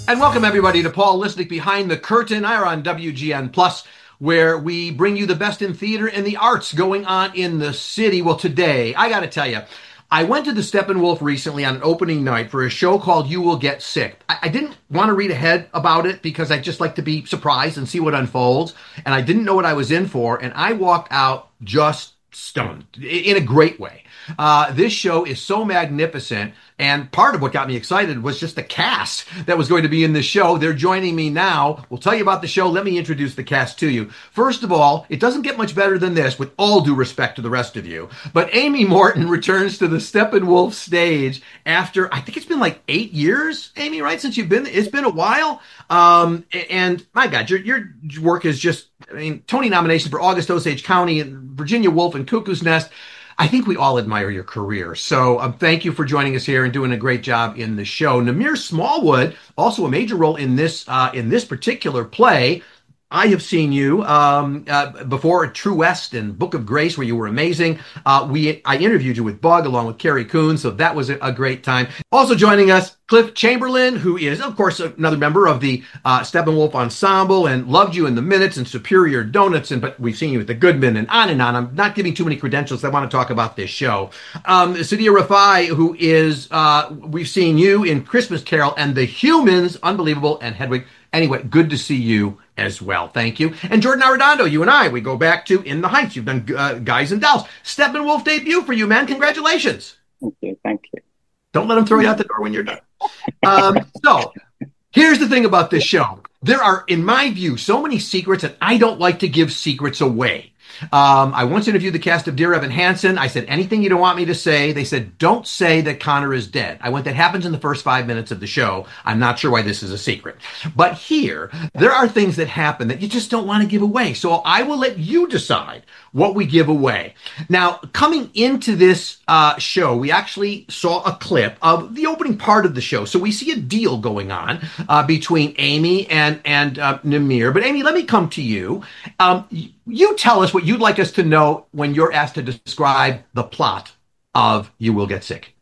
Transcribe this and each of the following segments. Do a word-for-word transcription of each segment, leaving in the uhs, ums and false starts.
And welcome everybody to Paul Lisnick Behind the Curtain. I are on W G N Plus, where we bring you the best in theater and the arts going on in the city. Well, today, I got to tell you, I went to the Steppenwolf recently on an opening night for a show called You Will Get Sick. I, I didn't want to read ahead about it because I just like to be surprised and see what unfolds. And I didn't know what I was in for. And I walked out just stunned in a great way. Uh, this show is so magnificent. And part of what got me excited was just the cast that was going to be in the show. They're joining me now. We'll tell you about the show. Let me introduce the cast to you. First of all, it doesn't get much better than this, with all due respect to the rest of you. But Amy Morton returns to the Steppenwolf stage after, I think it's been like eight years, Amy, right? Since you've been, it's been a while. Um, and my God, your, your work is just, I mean, Tony nominations for August Osage County and Virginia Woolf and Cuckoo's Nest. I think we all admire your career. So um, thank you for joining us here and doing a great job in the show. Namir Smallwood, also a major role in this uh, in this particular play. I have seen you um, uh, before at True West and Book of Grace, where you were amazing. Uh, we I interviewed you with Bug along with Carrie Coon, so that was a, a great time. Also joining us, Cliff Chamberlain, who is, of course, another member of the uh, Steppenwolf Ensemble and loved you in the Minutes and Superior Donuts, and but we've seen you at the Goodman and on and on. I'm not giving too many credentials. I want to talk about this show. Um, Sadia Rafai, who is, uh, we've seen you in Christmas Carol and The Humans, unbelievable, and Hedwig. Anyway, good to see you as well. Thank you. And Jordan Arredondo, you and I, we go back to In the Heights. You've done uh, Guys and Dolls. Steppenwolf debut for you, man. Congratulations. Thank you. Thank you. Don't let them throw you out the door when you're done. Um, so here's the thing about this show. There are, in my view, so many secrets, and I don't like to give secrets away. Um, I once interviewed the cast of Dear Evan Hansen. I said, anything you don't want me to say? They said, don't say that Connor is dead. I went, that happens in the first five minutes of the show. I'm not sure why this is a secret. But here, there are things that happen that you just don't want to give away. So I will let you decide what we give away. Now, coming into this uh, show, we actually saw a clip of the opening part of the show. So we see a deal going on uh, between Amy and, and uh, Namir. But Amy, let me come to you. Um, you tell us what you'd like us to know when you're asked to describe the plot of You Will Get Sick.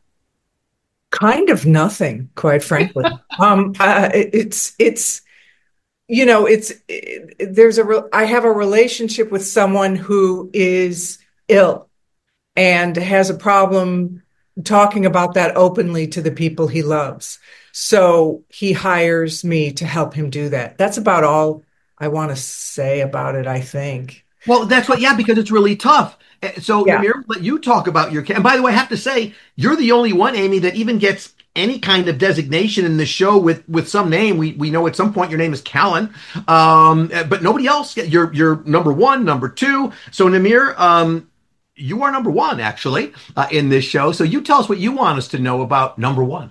Kind of nothing, quite frankly. um, uh, it, it's, it's, you know, it's, it, there's a, re- I have a relationship with someone who is ill and has a problem talking about that openly to the people he loves. So he hires me to help him do that. That's about all I want to say about it, I think. Well, that's what, yeah, because it's really tough. So, Yeah. Namir, let you talk about your, and by the way, I have to say, you're the only one, Amy, that even gets any kind of designation in the show with, with some name. We we know at some point your name is Callan, um, but nobody else. You're, you're number one, number two. So, Namir, um, you are number one, actually, uh, in this show. So you tell us what you want us to know about number one.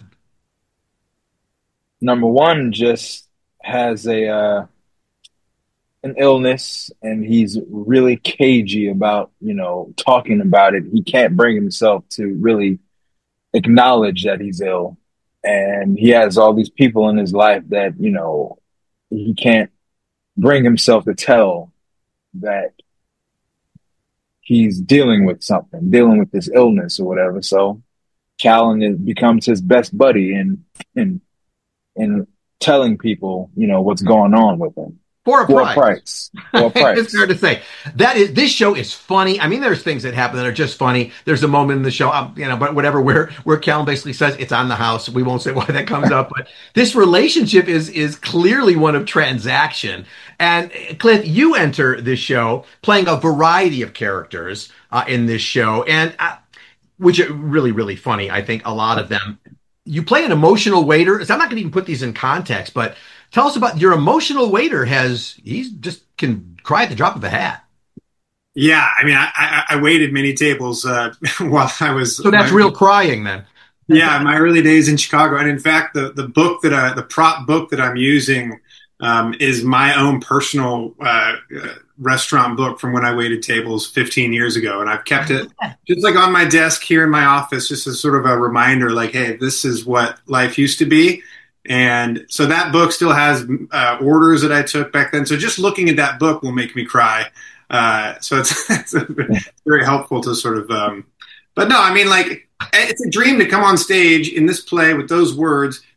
Number one just has a uh, an illness, and he's really cagey about, you know, talking about it. He can't bring himself to really acknowledge that he's ill, and he has all these people in his life that, you know, he can't bring himself to tell that he's dealing with something, dealing with this illness or whatever. So Callan is, becomes his best buddy in in in telling people, you know, what's going on with him. For a For price. a price. For a price. It's fair to say that is, this show is funny. I mean, there's things that happen that are just funny. There's a moment in the show, um, you know, but whatever, where, where Callan basically says it's on the house. We won't say why that comes up, but this relationship is, is clearly one of transaction. And Cliff, you enter this show playing a variety of characters uh, in this show, and uh, which are really, really funny. I think a lot of them. You play an emotional waiter. So I'm not going to even put these in context, but tell us about your emotional waiter. Has he's just can cry at the drop of a hat. Yeah, I mean, I, I, I waited many tables uh, while I was. So that's my, real crying then. Yeah, my early days in Chicago, and in fact, the the book that I, the prop book that I'm using um, is my own personal uh, restaurant book from when I waited tables fifteen years ago, and I've kept it just like on my desk here in my office, just as sort of a reminder, like, hey, this is what life used to be. And so that book still has uh, orders that I took back then. So just looking at that book will make me cry. Uh, so it's, it's very helpful to sort of, um, but no, I mean, like, it's a dream to come on stage in this play with those words,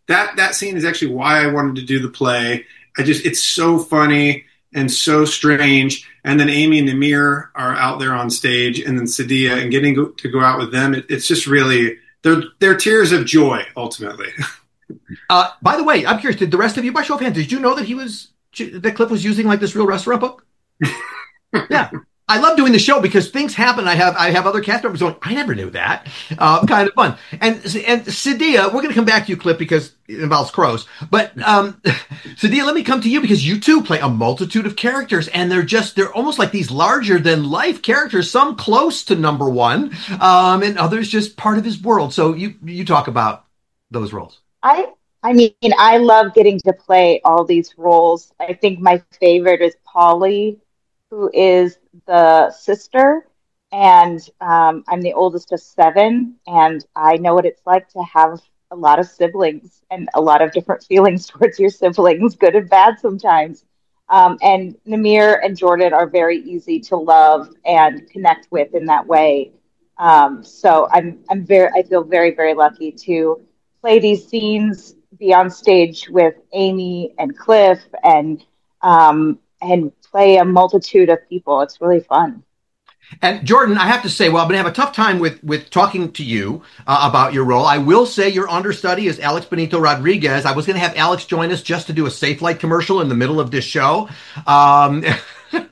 that that scene is actually why I wanted to do the play. I just it's so funny and so strange. And then Amy and Namir are out there on stage, and then Sadia, and getting go, to go out with them, it, it's just really they're they're tears of joy ultimately. Uh, by the way, I'm curious. Did the rest of you, by show of hands, did you know that he was that Cliff was using like this real restaurant book? Yeah. I love doing the show because things happen. I have I have other cast members going, I never knew that. Uh, kind of fun. And and Sadia, we're going to come back to you, Cliff, because it involves crows. But um, Sadia, let me come to you because you too play a multitude of characters, and they're just they're almost like these larger than life characters. Some close to number one, um, and others just part of his world. So you you talk about those roles. I I mean, I love getting to play all these roles. I think my favorite is Polly, who is the sister, and um, I'm the oldest of seven, and I know what it's like to have a lot of siblings and a lot of different feelings towards your siblings, good and bad sometimes. Um, and Namir and Jordan are very easy to love and connect with in that way. Um, so I'm I'm very I feel very very lucky to play these scenes, be on stage with Amy and Cliff, and um, and play a multitude of people. It's really fun. And Jordan, I have to say, well, I'm going to have a tough time with, with talking to you uh, about your role. I will say your understudy is Alex Benito Rodriguez. I was going to have Alex join us just to do a Safelite commercial in the middle of this show. Um, it,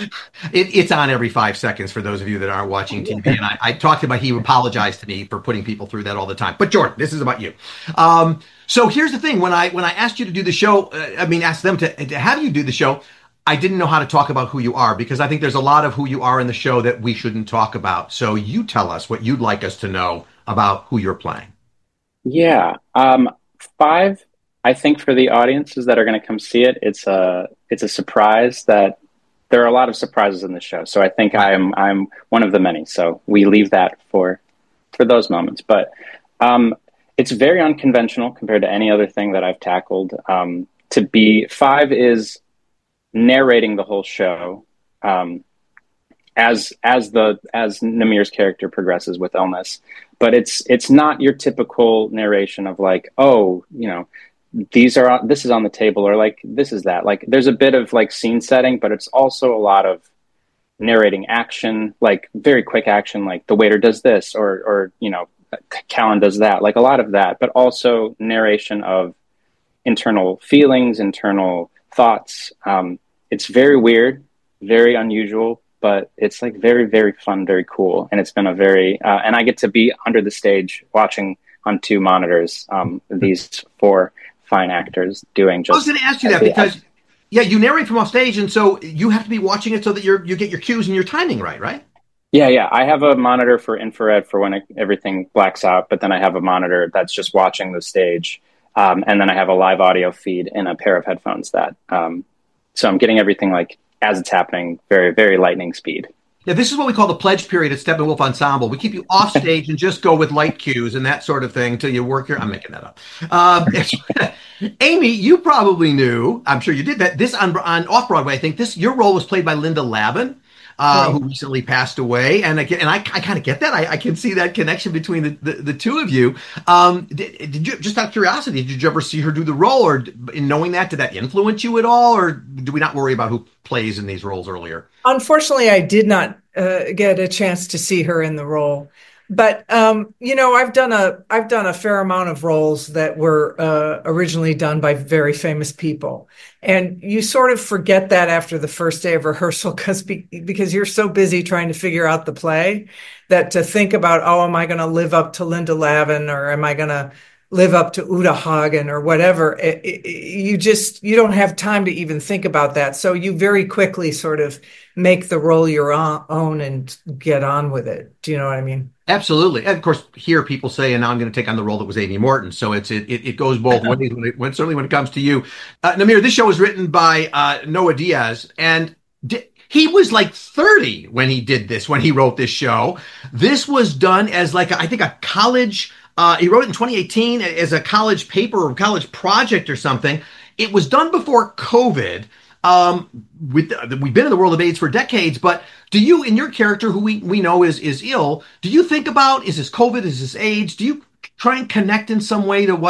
it's on every five seconds for those of you that aren't watching T V. And I, I talked about, he apologized to me for putting people through that all the time. But Jordan, this is about you. Um, so here's the thing. When I, when I asked you to do the show, uh, I mean, asked them to, to have you do the show, I didn't know how to talk about who you are because I think there's a lot of who you are in the show that we shouldn't talk about. So you tell us what you'd like us to know about who you're playing. Yeah. Um, five, I think for the audiences that are going to come see it, it's a, it's a surprise that there are a lot of surprises in the show. So I think I'm, I'm one of the many. So we leave that for, for those moments, but um, it's very unconventional compared to any other thing that I've tackled. Um, to be five is narrating the whole show um, as as the as Namir's character progresses with illness, but it's it's not your typical narration of like, oh, you know, these are this is on the table, or like this is that. Like there's a bit of like scene setting, but it's also a lot of narrating action, like very quick action, like the waiter does this, or or you know, Callan does that, like a lot of that, but also narration of internal feelings, internal thoughts. Um, it's very weird, very unusual, but it's like very, very fun, very cool. And it's been a very, uh, and I get to be under the stage watching on two monitors, um, these four fine actors doing just. I was going to ask you that because, the, yeah, you narrate from off stage. And so you have to be watching it so that you're, you get your cues and your timing right, right? Yeah, yeah. I have a monitor for infrared for when it, everything blacks out, but then I have a monitor that's just watching the stage. Um, and then I have a live audio feed in a pair of headphones that, um, so I'm getting everything like as it's happening, very, very lightning speed. Yeah, this is what we call the pledge period at Steppenwolf Ensemble. We keep you off stage and just go with light cues and that sort of thing until you work your, I'm making that up. Um, Amy, you probably knew, I'm sure you did that, this on, on Off-Broadway, I think this, your role was played by Linda Lavin. Uh, who recently passed away, and I and I, I kind of get that. I, I can see that connection between the, the, the two of you. Um, did, did you, just out of curiosity, did you ever see her do the role, or in knowing that, did that influence you at all, or do we not worry about who plays in these roles earlier? Unfortunately, I did not uh, get a chance to see her in the role. But um, you know, I've done a I've done a fair amount of roles that were uh, originally done by very famous people, and you sort of forget that after the first day of rehearsal because be, because you're so busy trying to figure out the play that to think about, oh, am I going to live up to Linda Lavin, or am I going to live up to Uta Hagen or whatever? It, it, you just you don't have time to even think about that, so you very quickly sort of make the role your own and get on with it. Do you know what I mean? Absolutely. And of course, here people say, and now I'm going to take on the role that was Amy Morton. So it's it it, it goes both ways, when it, when, certainly when it comes to you. Uh, Namir, this show was written by uh, Noah Diaz, and di- he was like thirty when he did this, when he wrote this show. This was done as like, a, I think, a college, uh, he wrote it in twenty eighteen as a college paper or college project or something. It was done before COVID. Um, with, we've been in the world of AIDS for decades, but do you, in your character, who we, we know is, is ill, do you think about, is this COVID, is this AIDS? Do you try and connect in some way to what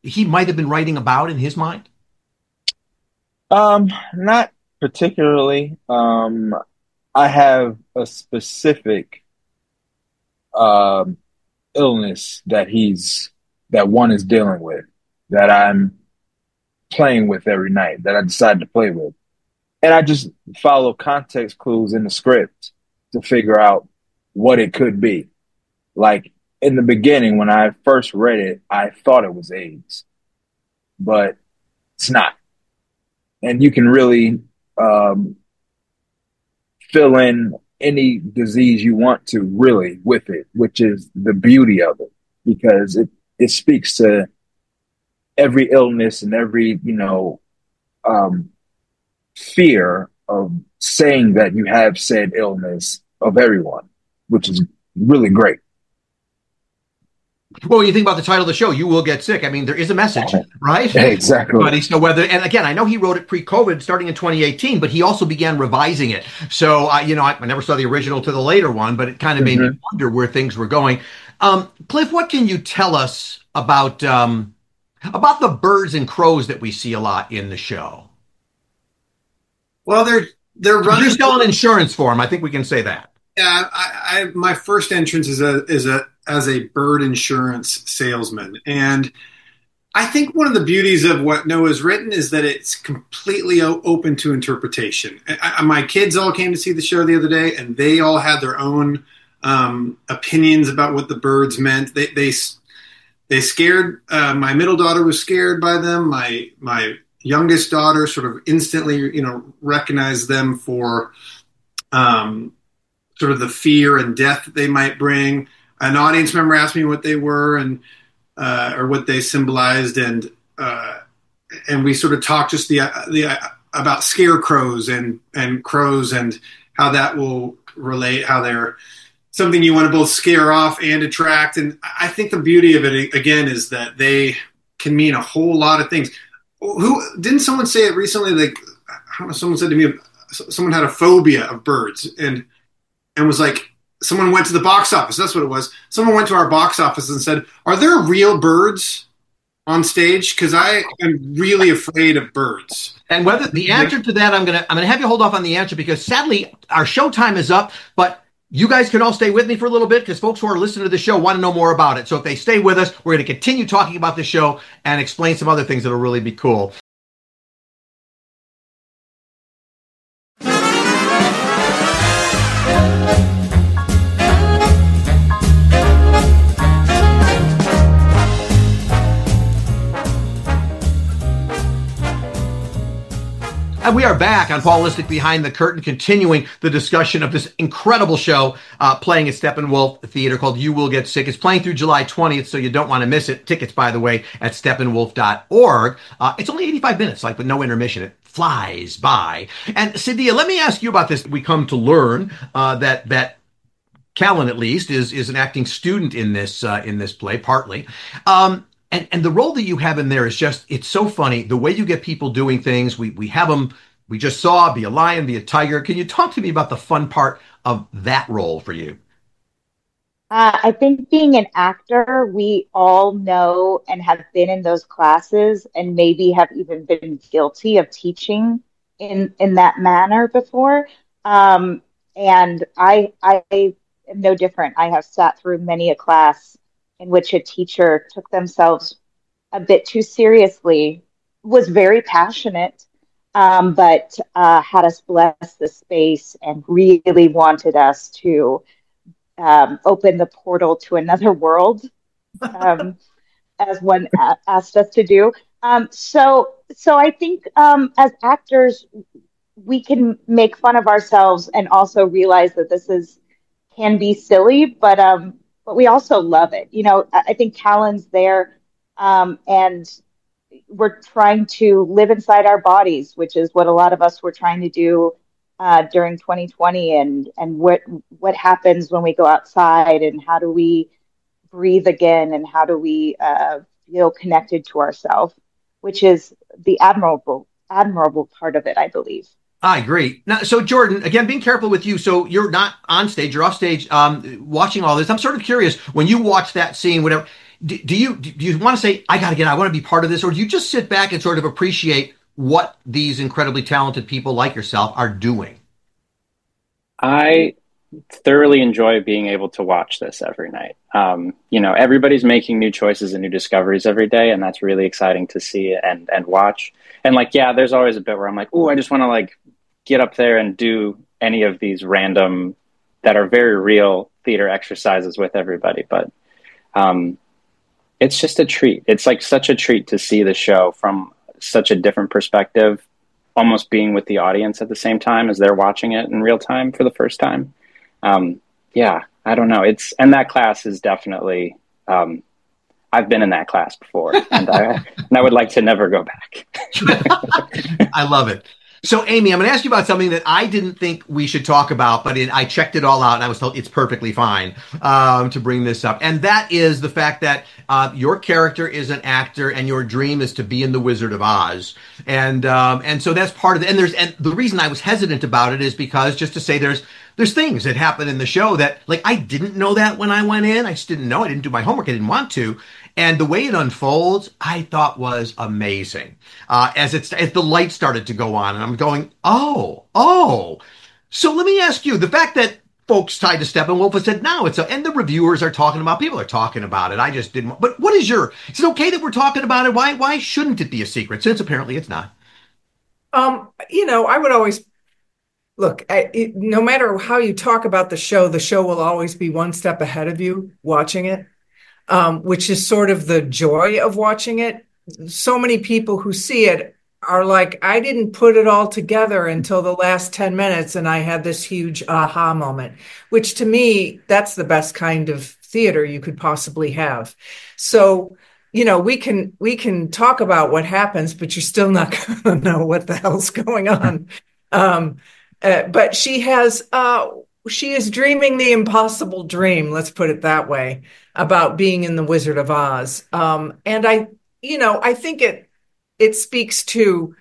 he might have been writing about in his mind? Um, not particularly. Um, I have a specific um illness that he's that one is dealing with, that I'm playing with every night, that I decide to play with. And I just follow context clues in the script to figure out what it could be. Like in the beginning, when I first read it, I thought it was AIDS, but it's not. And you can really um, fill in any disease you want to really with it, which is the beauty of it, because it, it speaks to every illness and every, you know, um, fear of saying that you have said illness of everyone, which is really great. Well, when you think about the title of the show, You Will Get Sick. I mean, there is a message, right? Exactly. But he's, so whether, and again, I know he wrote it pre-COVID starting in twenty eighteen, but he also began revising it. So, I, you know, I, I never saw the original to the later one, but it kind of mm-hmm. made me wonder where things were going. Um, Cliff, what can you tell us about, um, about the birds and crows that we see a lot in the show? Well, they're, they're running. You're still an insurance for them. I think we can say that. Yeah, I, I, my first entrance is a is a as a bird insurance salesman, and I think one of the beauties of what Noah's written is that it's completely o- open to interpretation. I, I, my kids all came to see the show the other day, and they all had their own um, opinions about what the birds meant. They they they scared. Uh, my middle daughter was scared by them. My my youngest daughter sort of instantly, you know, recognized them for. Um, sort of the fear and death that they might bring. An audience member asked me what they were and uh, or what they symbolized, and uh, and we sort of talked just the the uh, about scarecrows and and crows and how that will relate, how they're something you want to both scare off and attract. And I think the beauty of it again is that they can mean a whole lot of things. Who didn't someone say it recently? Like I don't know, someone said to me, someone had a phobia of birds, and and was like, someone went to the box office. That's what it was. Someone went to our box office and said, are there real birds on stage? Because I am really afraid of birds. And whether the answer to that, I'm gonna I'm gonna have you hold off on the answer, because sadly our show time is up. But you guys can all stay with me for a little bit, because folks who are listening to the show want to know more about it. So if they stay with us, we're going to continue talking about the show and explain some other things that'll really be cool. And we are back on Paul Lisnek Behind the Curtain, continuing the discussion of this incredible show uh, playing at Steppenwolf Theater called You Will Get Sick. It's playing through July twentieth, so you don't want to miss it. Tickets, by the way, at steppenwolf dot org. Uh, it's only eighty-five minutes, like with no intermission. It flies by. And Cynthia, let me ask you about this. We come to learn uh, that that Callan, at least, is is an acting student in this uh, in this play, partly. Um, And and the role that you have in there is just, it's so funny. The way you get people doing things, we we have them, we just saw, be a lion, be a tiger. Can you talk to me about the fun part of that role for you? Uh, I think being an actor, we all know and have been in those classes and maybe have even been guilty of teaching in, in that manner before. Um, and I, I am no different. I have sat through many a class in which a teacher took themselves a bit too seriously, was very passionate, um, but uh, had us bless the space and really wanted us to um, open the portal to another world, um, as one a- asked us to do. Um, so, so I think um, as actors, we can make fun of ourselves and also realize that this is can be silly, but um, but we also love it. You know, I, I think Callan's there, um, and we're trying to live inside our bodies, which is what a lot of us were trying to do uh, during twenty twenty, and and what what happens when we go outside, and how do we breathe again, and how do we uh, feel connected to ourselves, which is the admirable admirable part of it, I believe. I agree. Now, so Jordan, again, being careful with you. So you're not on stage, you're off stage, um, watching all this. I'm sort of curious, when you watch that scene, whatever, do, do you do you want to say, I got to get out, I want to be part of this, or do you just sit back and sort of appreciate what these incredibly talented people like yourself are doing? I thoroughly enjoy being able to watch this every night. Um, you know, everybody's making new choices and new discoveries every day, and that's really exciting to see and and watch. And like, yeah, there's always a bit where I'm like, oh, I just want to like get up there and do any of these random that are very real theater exercises with everybody. But um, it's just a treat. It's like such a treat to see the show from such a different perspective, almost being with the audience at the same time as they're watching it in real time for the first time. Um, yeah, I don't know. It's, and that class is definitely, um, I've been in that class before, and I, and I would like to never go back. I love it. So, Amy, I'm going to ask you about something that I didn't think we should talk about, but it, I checked it all out, and I was told it's perfectly fine um, to bring this up. And that is the fact that uh, your character is an actor, and your dream is to be in The Wizard of Oz. And um, and so that's part of it. And there's and the reason I was hesitant about it is because, just to say, there's there's things that happen in the show that, like, I didn't know that when I went in. I just didn't know. I didn't do my homework. I didn't want to. And the way it unfolds, I thought was amazing. Uh, as it's as the light started to go on, and I'm going, oh, oh. So let me ask you: the fact that folks tried to Steppenwolf and said, "No, it's a," and the reviewers are talking about, people are talking about it. I just didn't. But what is your? Is it okay that we're talking about it? Why? Why shouldn't it be a secret? Since apparently it's not. Um, you know, I would always look. I, it, no matter how you talk about the show, the show will always be one step ahead of you watching it. Um, which is sort of the joy of watching it. So many people who see it are like, I didn't put it all together until the last ten minutes, and I had this huge aha moment, which to me, that's the best kind of theater you could possibly have. So, you know, we can we can talk about what happens, but you're still not going to know what the hell's going on. Um, uh, but she has... Uh, She is dreaming the impossible dream, let's put it that way, about being in The Wizard of Oz. Um, and I, you know, I think it it speaks to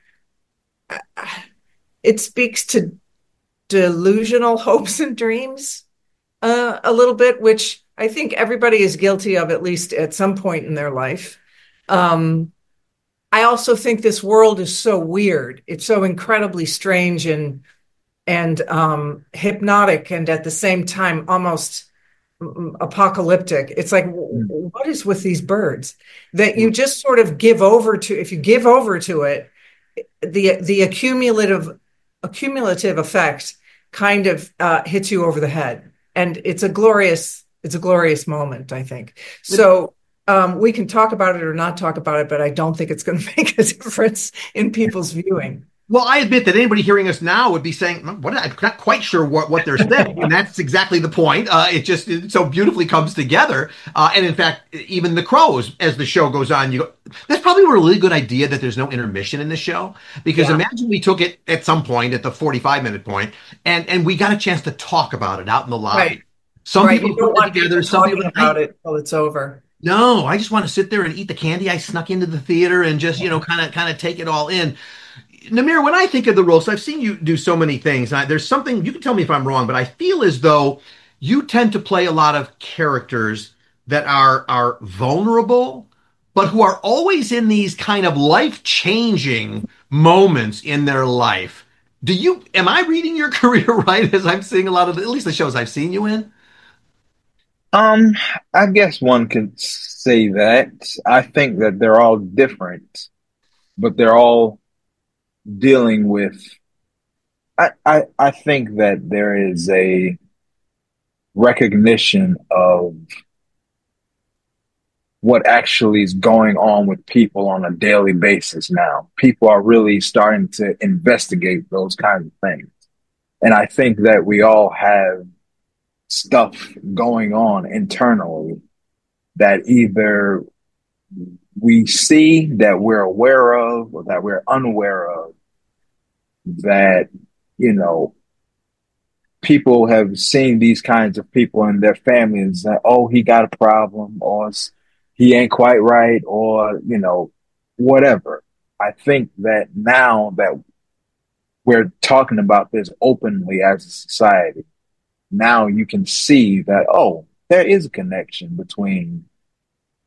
it speaks to delusional hopes and dreams uh, a little bit, which I think everybody is guilty of at least at some point in their life. Um, I also think this world is so weird. It's so incredibly strange and and um, hypnotic, and at the same time almost apocalyptic. It's like, what is with these birds that you just sort of give over to? If you give over to it, the the accumulative accumulative effect kind of uh, hits you over the head, and it's a glorious it's a glorious moment, I think. So um, we can talk about it or not talk about it, but I don't think it's going to make a difference in people's viewing. Well, I admit that anybody hearing us now would be saying, "What? I'm not quite sure what, what they're saying," and that's exactly the point. Uh, it just it so beautifully comes together. Uh, and in fact, even the crows, as the show goes on, you go, that's probably a really good idea that there's no intermission in the show, because yeah. Imagine we took it at some point at the forty-five minute point, and and we got a chance to talk about it out in the lobby. Right. Some right. people put it together. Some people about I, it till it's over. No, I just want to sit there and eat the candy I snuck into the theater and just you know kind of kind of take it all in. Namir, when I think of the role, so I've seen you do so many things. I, there's something, you can tell me if I'm wrong, but I feel as though you tend to play a lot of characters that are are vulnerable, but who are always in these kind of life-changing moments in their life. Do you, am I reading your career right as I'm seeing a lot of, the, at least the shows I've seen you in? Um, I guess one could say that. I think that they're all different, but they're all dealing with, I, I, I think that there is a recognition of what actually is going on with people on a daily basis now. People are really starting to investigate those kinds of things. And I think that we all have stuff going on internally that either we see that we're aware of or that we're unaware of, that, you know, people have seen these kinds of people in their families that, oh, he got a problem, or he ain't quite right, or, you know, whatever. I think that now that we're talking about this openly as a society, now you can see that, oh, there is a connection between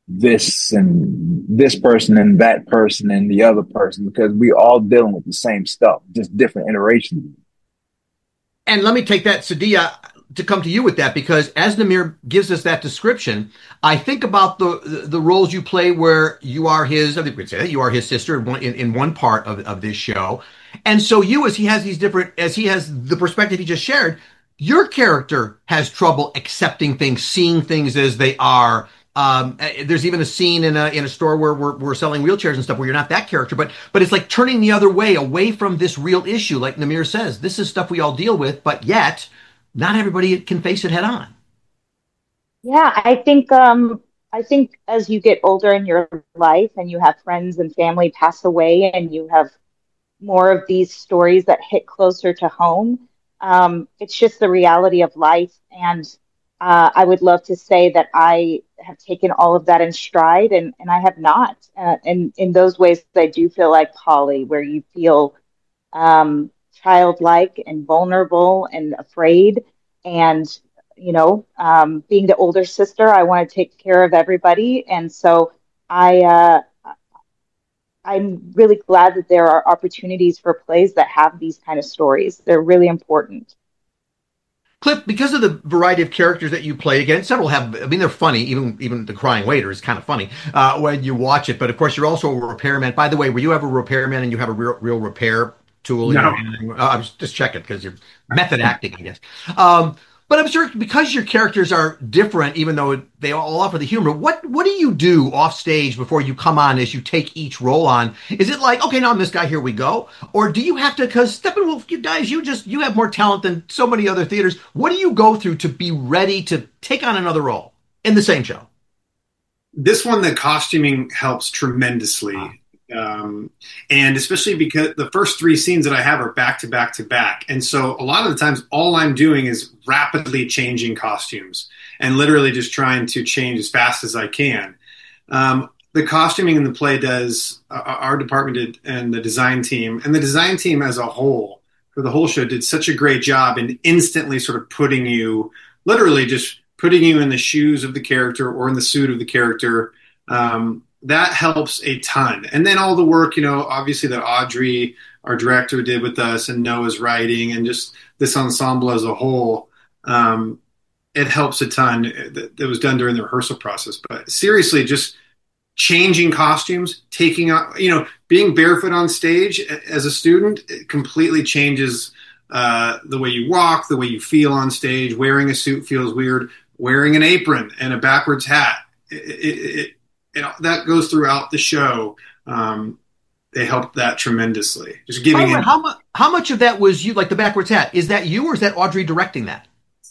this and this person and that person and the other person, because we all dealing with the same stuff, just different iterations. And let me take that, Sadia, to come to you with that, because as Namir gives us that description, I think about the the, the roles you play where you are his, I think we'd say that, you are his sister in one, in, in one part of, of this show. And so you, as he has these different, as he has the perspective he just shared, your character has trouble accepting things, seeing things as they are. Um, there's even a scene in a in a store where we're, we're selling wheelchairs and stuff where you're not that character, but but it's like turning the other way, away from this real issue. Like Namir says, this is stuff we all deal with, but yet not everybody can face it head on. Yeah, I think um, I think as you get older in your life and you have friends and family pass away and you have more of these stories that hit closer to home, um, it's just the reality of life. And uh, I would love to say that I have taken all of that in stride, and, and I have not. Uh, and in those ways, I do feel like Polly, where you feel um, childlike and vulnerable and afraid. And, you know, um, being the older sister, I want to take care of everybody. And so I, uh, I'm really glad that there are opportunities for plays that have these kind of stories. They're really important. Cliff, because of the variety of characters that you play, again, several have, I mean, they're funny. Even even the crying waiter is kind of funny uh, when you watch it. But of course, you're also a repairman. By the way, were you ever a repairman and you have a real, real repair tool in No. your hand? Uh, I was just checking because you're method acting, I guess. Um, but I'm sure because your characters are different, even though they all offer the humor, what what do you do off stage before you come on as you take each role on? Is it like, okay, now I'm this guy, here we go? Or do you have to, because Steppenwolf, you guys, you just, you have more talent than so many other theaters. What do you go through to be ready to take on another role in the same show? This one, the costuming helps tremendously. Wow. Um, and especially because the first three scenes that I have are back to back to back. And so a lot of the times, all I'm doing is rapidly changing costumes and literally just trying to change as fast as I can. Um, the costuming in the play does, uh, our department did, and the design team, and the design team as a whole for the whole show did such a great job in instantly sort of putting you, literally just putting you in the shoes of the character or in the suit of the character. Um, that helps a ton. And then all the work, you know, obviously that Audrey, our director, did with us, and Noah's writing, and just this ensemble as a whole, um, it helps a ton. That, that was done during the rehearsal process. But seriously, just changing costumes, taking out, you know, being barefoot on stage as a student, it completely changes uh, the way you walk, the way you feel on stage. Wearing a suit feels weird. Wearing an apron and a backwards hat, it, it, it It, that goes throughout the show. Um, they helped that tremendously. Just giving By the way, it. how much how much of that was you, like the backwards hat? Is that you, or is that Audrey directing that?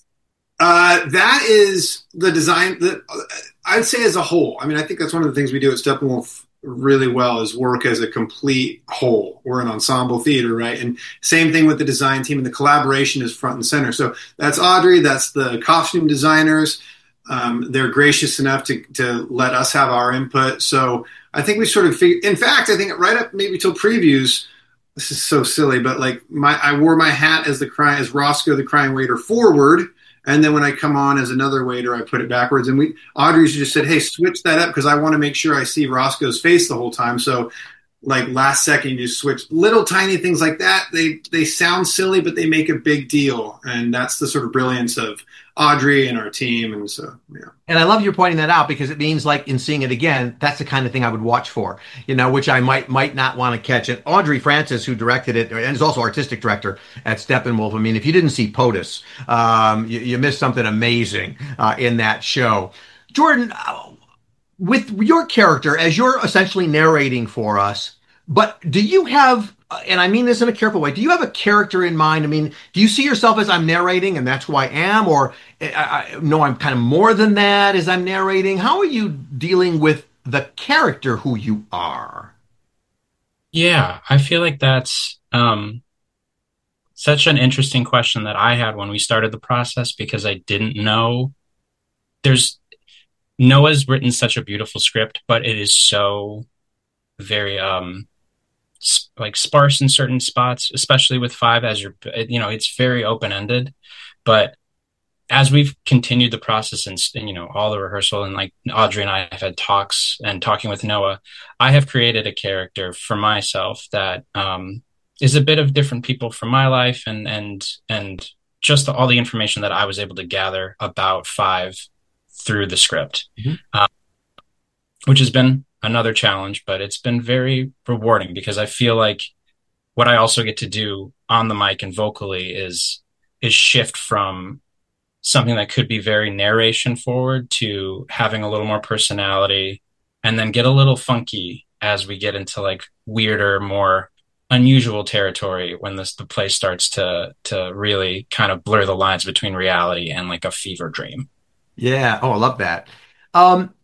Uh, that is the design. The, I'd say as a whole. I mean, I think that's one of the things we do at Steppenwolf really well, is work as a complete whole. We're an ensemble theater, right? And same thing with the design team, and the collaboration is front and center. So that's Audrey. That's the costume designers. Um, they're gracious enough to, to let us have our input. So I think we sort of figured, in fact, I think right up maybe till previews, this is so silly, but like my, I wore my hat as the cry, as Roscoe, the crying waiter, forward. And then when I come on as another waiter, I put it backwards. And we, Audrey's just said, hey, switch that up, because I want to make sure I see Roscoe's face the whole time. So like last second, you switch little tiny things like that. They, they sound silly, but they make a big deal. And that's the sort of brilliance of Audrey and our team. And so, yeah. And I love you pointing that out, because it means, like, in seeing it again, that's the kind of thing I would watch for, you know, which I might might not want to catch. And Audrey Francis, who directed it and is also artistic director at Steppenwolf, I mean, if you didn't see POTUS, um, you, you missed something amazing uh, in that show. Jordan, uh, with your character, as you're essentially narrating for us, but do you have, and I mean this in a careful way, do you have a character in mind? I mean, do you see yourself as, I'm narrating and that's who I am? Or I, I, no, I'm kind of more than that as I'm narrating? How are you dealing with the character who you are? Yeah, I feel like that's um, such an interesting question that I had when we started the process, because I didn't know. There's Noah's written such a beautiful script, but it is so very um, sp- like sparse in certain spots, especially with five, as you're, you know, it's very open ended. But as we've continued the process and, and, you know, all the rehearsal, and like Audrey and I have had talks and talking with Noah, I have created a character for myself that um, is a bit of different people from my life, and, and, and just all the information that I was able to gather about Five through the script, mm-hmm. um, which has been another challenge, but it's been very rewarding because I feel like what I also get to do on the mic and vocally is, is shift from something that could be very narration forward to having a little more personality, and then get a little funky as we get into like weirder, more unusual territory when this, the play starts to, to really kind of blur the lines between reality and like a fever dream. Yeah. Oh, I love that. Um,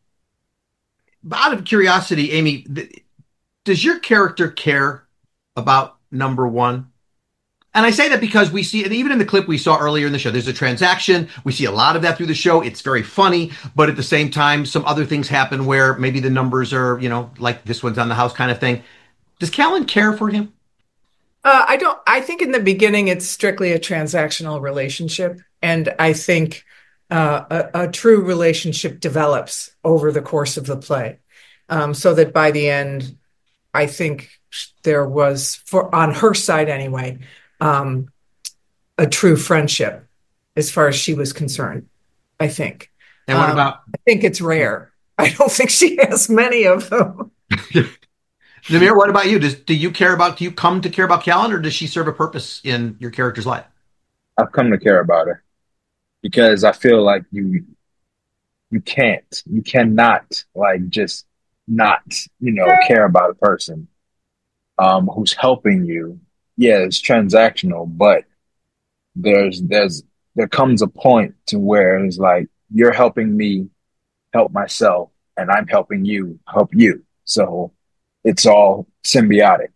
out of curiosity, Amy, th- does your character care about number one? And I say that because we see, and even in the clip we saw earlier in the show, there's a transaction. We see a lot of that through the show. It's very funny, but at the same time, some other things happen where maybe the numbers are, you know, like this one's on the house kind of thing. Does Callan care for him? Uh, I don't, I think in the beginning, it's strictly a transactional relationship. And I think uh, a, a true relationship develops over the course of the play. Um, so that by the end, I think there was, for on her side anyway, Um, a true friendship as far as she was concerned, I think. And what um, about? I think it's rare. I don't think she has many of them. Namir, what about you? Does do you care about? Do you come to care about Callan, or does she serve a purpose in your character's life? I've come to care about her because I feel like you you can't, you cannot like just not, you know, care about a person um, who's helping you. Yeah, it's transactional, but there's there's there comes a point to where it's like you're helping me help myself, and I'm helping you help you. So it's all symbiotic.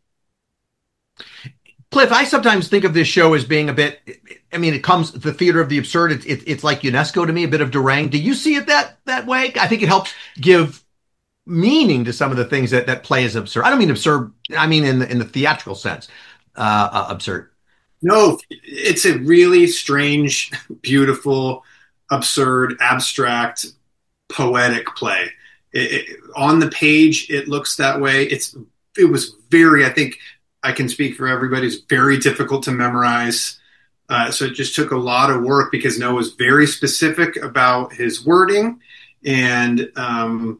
Cliff, I sometimes think of this show as being a bit, I mean, it comes, the theater of the absurd, it, it, it's like UNESCO to me, a bit of Durang. Do you see it that that way? I think it helps give meaning to some of the things that, that play as absurd. I don't mean absurd, I mean in the, in the theatrical sense, uh, uh, absurd. No, it's a really strange, beautiful, absurd, abstract, poetic play. It, it, on the page, it looks that way. It's it was very, I think I can speak for everybody, it's very difficult to memorize. Uh, so it just took a lot of work because Noah was very specific about his wording. And um,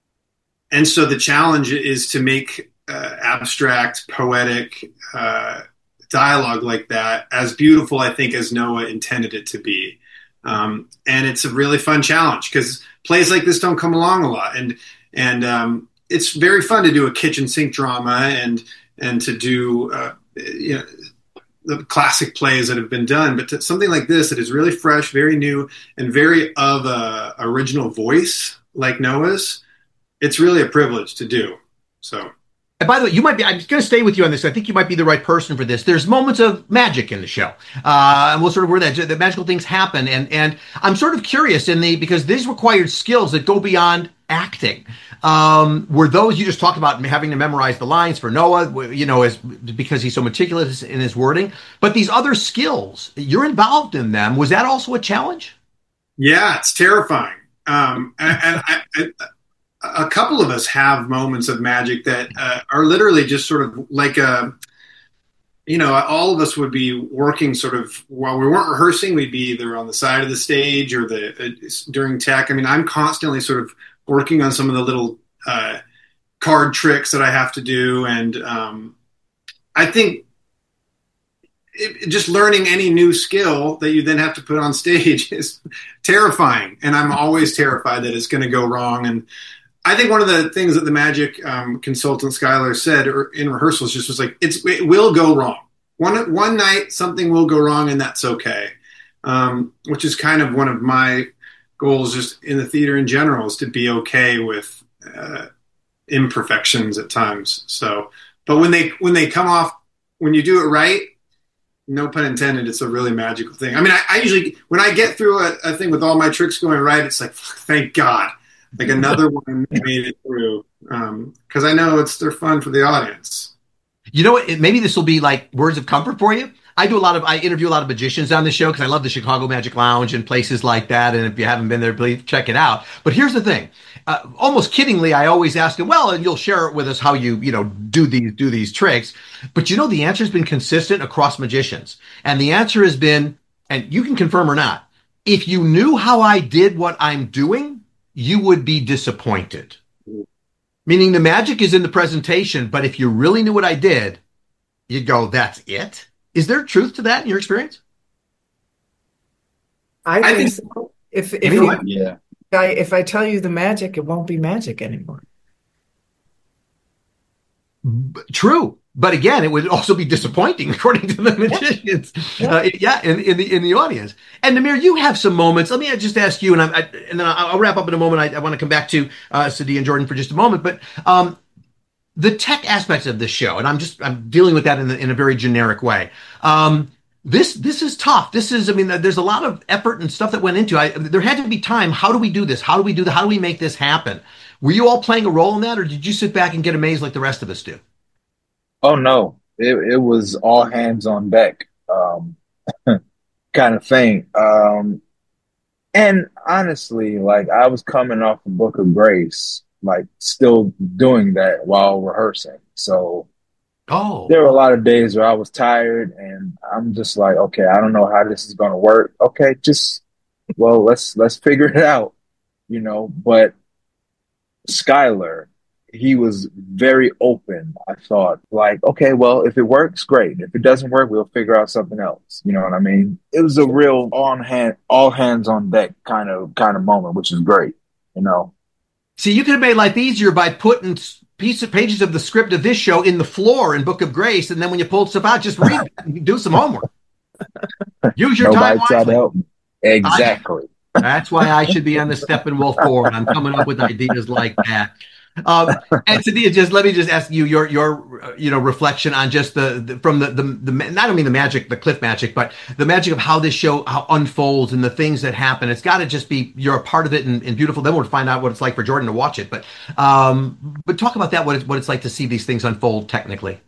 and so the challenge is to make uh, abstract, poetic uh, dialogue like that as beautiful, I think, as Noah intended it to be. Um, and it's a really fun challenge because plays like this don't come along a lot. And and um, it's very fun to do a kitchen sink drama and and to do uh, you know, the classic plays that have been done. But to, something like this that is really fresh, very new, and very of a original voice like Noah's, it's really a privilege to do. So. And by the way, you might be, I'm going to stay with you on this. I think you might be the right person for this. There's moments of magic in the show. Uh, and we'll sort of word that. The magical things happen. And, and I'm sort of curious in the, because these required skills that go beyond acting. Um, were those you just talked about having to memorize the lines for Noah, you know, as, because he's so meticulous in his wording, but these other skills, you're involved in them. Was that also a challenge? Yeah, it's terrifying. Um, and, and I, I a couple of us have moments of magic that uh, are literally just sort of like a, you know, all of us would be working sort of while we weren't rehearsing, we'd be either on the side of the stage or the uh, during tech. I mean, I'm constantly sort of working on some of the little uh, card tricks that I have to do. And um, I think it, just learning any new skill that you then have to put on stage is terrifying. And I'm always terrified that it's going to go wrong. And I think one of the things that the magic um, consultant Skylar said or in rehearsals just was like, it's, it will go wrong. One one night something will go wrong and that's okay. Um, which is kind of one of my goals just in the theater in general is to be okay with uh, imperfections at times. So, but when they, when they come off, when you do it right, no pun intended, it's a really magical thing. I mean, I, I usually, when I get through a, a thing with all my tricks going right, it's like, thank God. Like another one made it through um, because I know it's they're fun for the audience. You know what? Maybe this will be like words of comfort for you. I do a lot of, I interview a lot of magicians on the show because I love the Chicago Magic Lounge and places like that. And if you haven't been there, please check it out. But here's the thing. Uh, almost kiddingly, I always ask them, well, and you'll share it with us how you, you know, do these, do these tricks. But you know, the answer has been consistent across magicians. And the answer has been, and you can confirm or not, if you knew how I did what I'm doing, you would be disappointed. Meaning the magic is in the presentation, but if you really knew what I did, you'd go, that's it? Is there truth to that in your experience? I think, I think so. If, if, Anyway. you, Yeah. I, if I tell you the magic, it won't be magic anymore. True. But again, it would also be disappointing, according to the magicians. Yeah, uh, yeah in, in the in the audience. And Namir, you have some moments. Let me just ask you, and, I'm, I, and then I'll wrap up in a moment. I, I want to come back to uh, Sadi and Jordan for just a moment. But um, the tech aspects of this show, and I'm just I'm dealing with that in, the, in a very generic way. Um, this this is tough. This is, I mean, there's a lot of effort and stuff that went into it. I, there had to be time. How do we do this? How do we do that? How do we make this happen? Were you all playing a role in that, or did you sit back and get amazed like the rest of us do? Oh no, it it was all hands on deck, um, kind of thing. Um, and honestly, like I was coming off the Book of Grace, like still doing that while rehearsing. So Oh, there were a lot of days where I was tired, and I'm just like, okay, I don't know how this is going to work. Okay, just well, let's let's figure it out, you know. But Skylar, he was very open. I thought, like, okay, well, if it works, great. If it doesn't work, we'll figure out something else. You know what I mean? It was a real on hand, all hands on deck kind of kind of moment, which is great. You know. see, you could have made life easier by putting piece of pages of the script of this show in the floor in Book of Grace, and then when you pulled stuff out, just read it and do some homework. Use your Nobody time tried wisely. to help me. Exactly. I, that's why I should be on the Steppenwolf board. I'm coming up with ideas like that. Um, and Sadia, just let me just ask you your your uh, you know reflection on just the, the from the, the the not only the magic, the cliff magic, but the magic of how this show how unfolds and the things that happen. It's got to just be you're a part of it and, and beautiful. Then we'll find out what it's like for Jordan to watch it. But um, but talk about that. What it's what it's like to see these things unfold technically.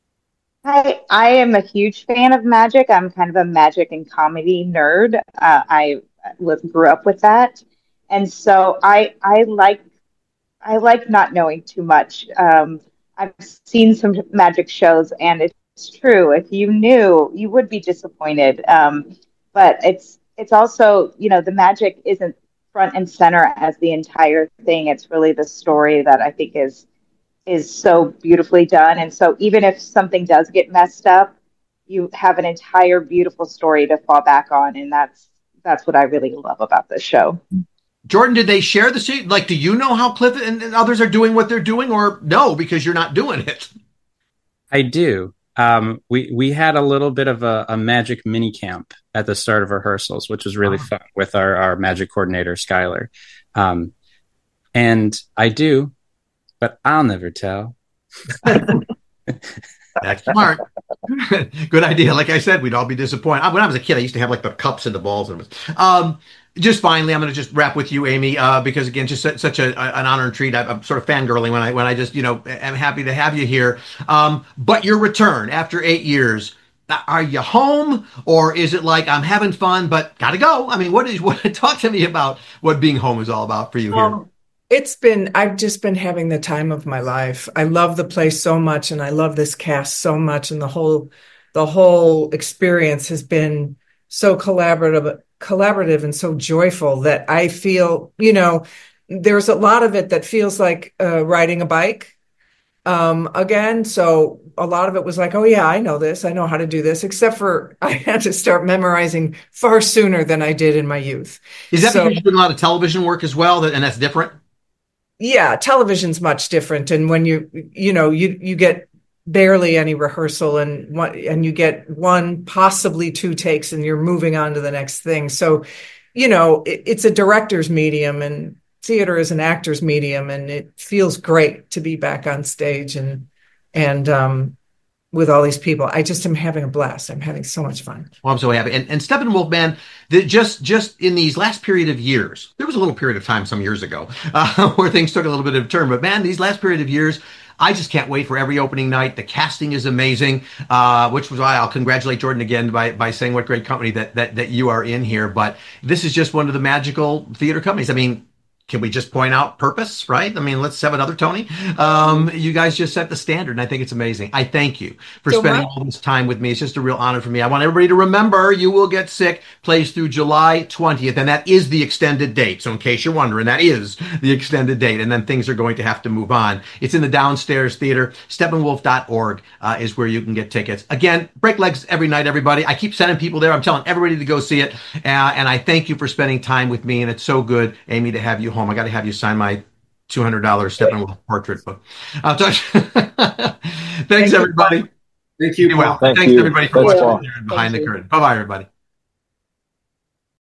I I am a huge fan of magic. I'm kind of a magic and comedy nerd. Uh, I was grew up with that, and so I I like I like not knowing too much. Um, I've seen some magic shows, and it's true. If you knew, you would be disappointed. Um, but it's it's also, you know, the magic isn't front and center as the entire thing. It's really the story that I think is is so beautifully done. And so even if something does get messed up, you have an entire beautiful story to fall back on, and that's that's what I really love about this show. Jordan, did they share the scene? Like, do you know how Cliff and, and others are doing what they're doing, or no, because you're not doing it? I do. Um, we we had a little bit of a, a magic mini camp at the start of rehearsals, which was really fun with our, our magic coordinator, Skylar. Um, and I do, but I'll never tell. That's smart. Good idea. Like I said, we'd all be disappointed. When I was a kid, I used to have like the cups and the balls. And um, just finally, I'm going to just wrap with you, Amy, uh, because again, just such, such a, an honor and treat. I, I'm sort of fangirling when I when I just you know am happy to have you here. Um, but your return after eight years. Are you home, or is it like I'm having fun but gotta go? I mean, what is what? Talk to me about what being home is all about for you here. Um, It's been, I've just been having the time of my life. I love the place so much, and I love this cast so much, and the whole, the whole experience has been so collaborative, collaborative and so joyful that I feel, you know, there's a lot of it that feels like uh, riding a bike um, again. So a lot of it was like, oh yeah, I know this. I know how to do this, except for I had to start memorizing far sooner than I did in my youth. Is that So- because you're doing a lot of television work as well, that, and that's different? Yeah, television's much different, and when you you know you you get barely any rehearsal, and one and you get one, possibly two takes, and you're moving on to the next thing. So, you know, it, it's a director's medium, and theater is an actor's medium, and it feels great to be back on stage and and um, with all these people. I just am having a blast. I'm having so much fun. Well, I'm so happy. And, and Steppenwolf, man, the, just just in these last period of years, there was a little period of time some years ago uh, where things took a little bit of a turn. But man, these last period of years, I just can't wait for every opening night. The casting is amazing, uh, which was why I'll congratulate Jordan again by, by saying what great company that, that, that you are in here. But this is just one of the magical theater companies. I mean, can we just point out Purpose, right? I mean, let's have another Tony. Um, you guys just set the standard, and I think it's amazing. I thank you for So spending much. all this time with me. It's just a real honor for me. I want everybody to remember You Will Get Sick plays through July twentieth, and that is the extended date. So in case you're wondering, that is the extended date, and then things are going to have to move on. It's in the Downstairs Theater. steppenwolf dot org uh, is where you can get tickets. Again, break legs every night, everybody. I keep sending people there. I'm telling everybody to go see it, uh, and I thank you for spending time with me, and it's so good, Amy, to have you home. I got to have you sign my two hundred dollars Steppenwolf portrait book. Uh, thanks, everybody. Thank you. Be well. Thank Thanks, you. everybody, for Thanks, watching Paul. there Behind Thank the you. Curtain. Bye-bye, everybody.